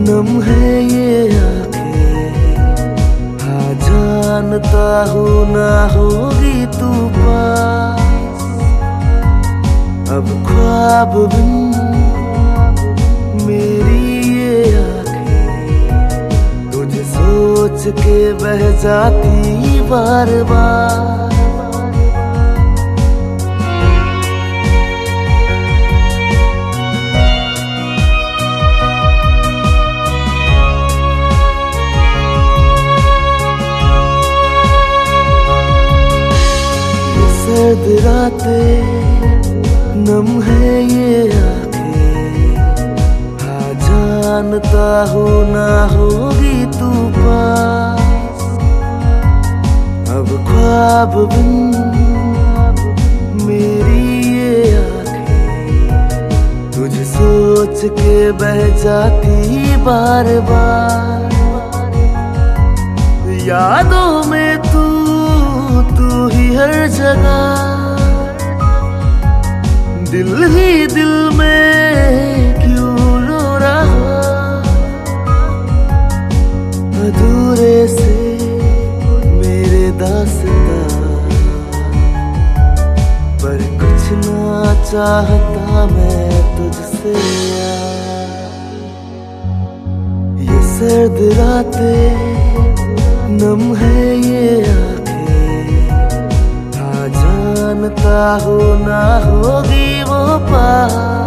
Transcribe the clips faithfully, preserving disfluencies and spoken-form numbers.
नम है ये आंखें, हाँ जानता हूँ ना होगी तू पास। अब ख्वाब बिन मेरी ये आंखें तुझे सोच के बह जाती बार बार। सर्द रातें नम है ये आंखें, हाँ जानता हूँ ना होगी तू पास। अब ख्वाब बिन मेरी ये आंखें तुझे सोच के बह जाती बार बार। यादों में तू तू ही हर जगह, दिल ही दिल में क्यों रो रहा। अधूरे से मेरे दास्तां, पर कुछ ना चाहता मैं तुझसे यार। ये सर्द रातें नम है ये आंखें, हाँ जानता हूँ ना होगी वो पास।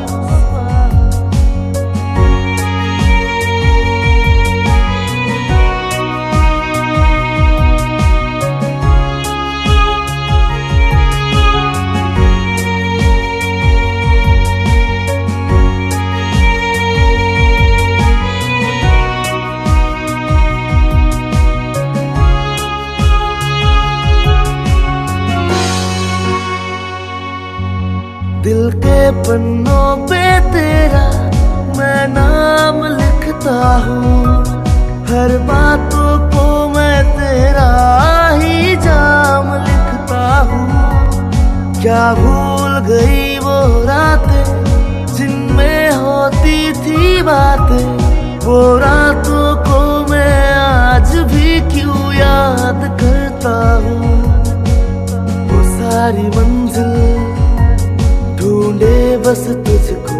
दिल के पन्नों पे तेरा मैं नाम लिखता हूँ, हर बातों को मैं तेरा ही जाम लिखता हूँ। क्या भूल गई वो रातें जिनमें होती थी बातें, वो रातों को मैं आज भी क्यों याद करता हूँ। वो सारी मंजिल ढूंढे बस तुझको,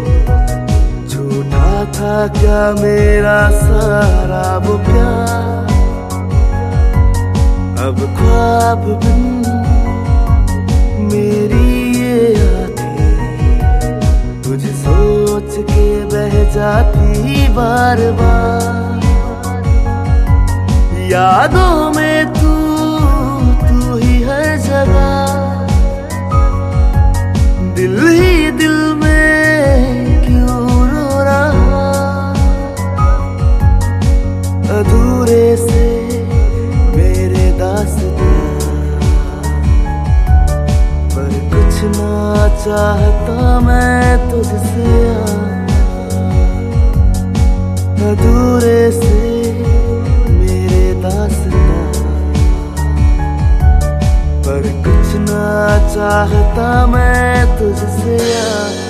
झूठा था क्या मेरा सारा वो प्यार। अब ख्वाब बिन मेरी ये आंखें तुझे सोच के बह जाती बार बार। यादों में तू तू ही हर जगह, दिल ही दिल में क्यों रो रहा। अधूरे से मेरे दास्तां, पर कुछ ना चाहता मैं तुझसे यार। अधूरे से मेरे दास्तां, पर कुछ ना चाहता मैं तुझसे यार।